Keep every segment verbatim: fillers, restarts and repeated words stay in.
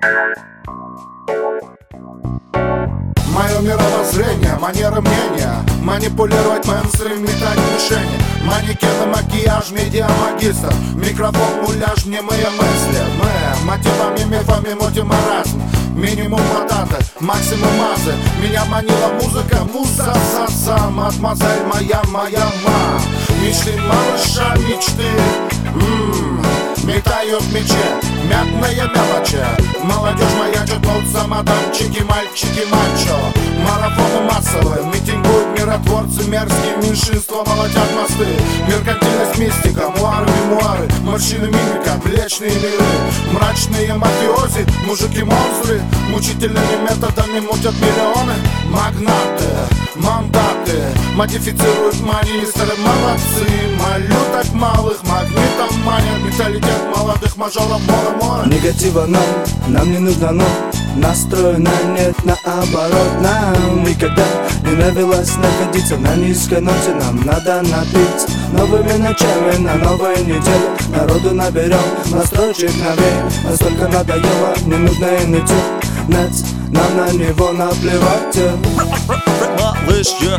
Мое мировоззрение, манера мнения, манипулировать мейнстрим, метать мишени. Манекены, макияж, медиа, магистр, микрофон, муляж, немые мысли. Мы мотивами, мифами мутим маразм. Минимум бататы, максимум мазы. Меня манила музыка, муза, са-са. Мадемуазель моя, моя ма. Мечты малыша, мечты. Ммм, метают мечи, мятные мелочи. Молодежь маячит, лутся мадамчики, мальчики, мачо. Марафоны массовые, митингуют миротворцы, мерзкие меньшинства молотят мосты. Меркантильность, мистика, муары, мемуары, морщины, мимика, млечные миры. Мрачные мафиози, мужики-монстры, мучительными методами мутят миллионы. Магнаты, мандаты, модифицируют манистеры, молодцы. Молю так малых, магнитом манят, менталитет молодых мажоров, море-море. Негатива нам, нам не нужно, но настроена нет, наоборот. Нам никогда не нравилось находиться на низкой ноте. Нам надо напиться новыми ночами на новой неделе. Народу наберем настройчик новей. Настолько надоело ненужное нытье. Нец, нам на него наплевать. Малыш, я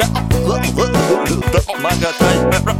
Магатай,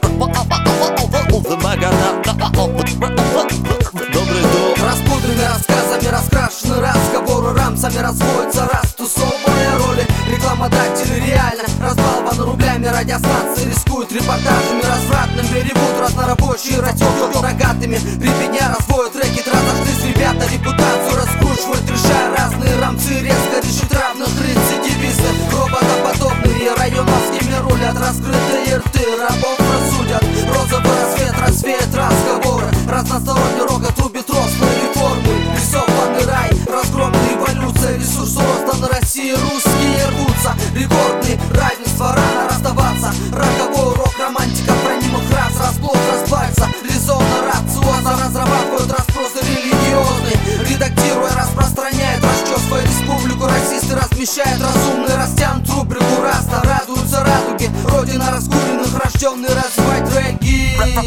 добрый дом. Распудренный рассказами, раскрашены разговоры, рамсами разводятся раз тусовые роли. Рекламодатели реально разбалованы рублями, радиостанции рискуют репортажами развратными, ревут разнорабочие, растёт рогатыми. Припедня разводят рэкет, разошлись ребята, репутацию раскручивают, решая разные рамцы, резко решить равных рецидивисты. Роботоподобные районовскими рулят, раскрытые рты рабов рассудят. Розовый рассвет, рассвет, разговоры, разносторонний рокот рубит рослые реформы. Рисованный рай, разгромная эволюция, ресурс роста на России, русские рвутся. Рекордный равенство, рано расставаться. Роковой урок, романтика хранимых раз, расплод, распальца. Резонно, рациоза, разрабатывают распросы религиозный. Редактируя, распространяет расчёсва республику. Расисты размещают разумный, растянут рубрику раста. Радуются радуги, родина раскуренных, рожденный развивать регги.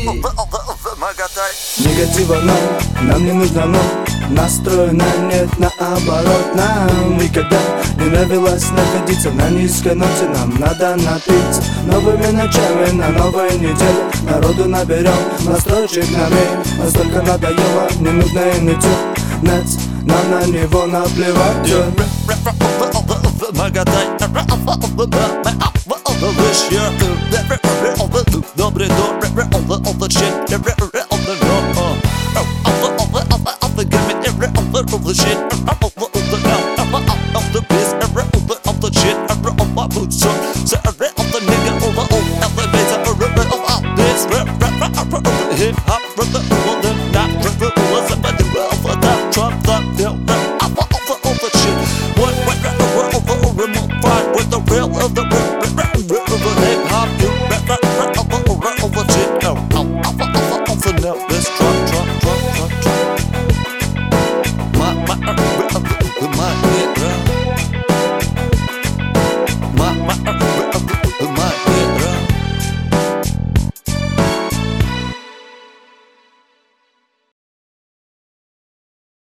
Негатива нам, нам не нужно, но настроена нет, наоборот. Нам никогда не нравилось находиться на низкой ноте. Нам надо напиться новыми ночами на новой неделе. Народу наберем настройчик новей. Настолько надоело ненужное нытье. Нец, нам на него наплевать. Магатай, малыш, я добрый дом. Shit.